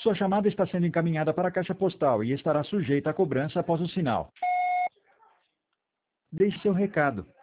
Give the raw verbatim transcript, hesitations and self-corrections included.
Sua chamada está sendo encaminhada para a caixa postal e estará sujeita a cobrança após o sinal. Deixe seu recado.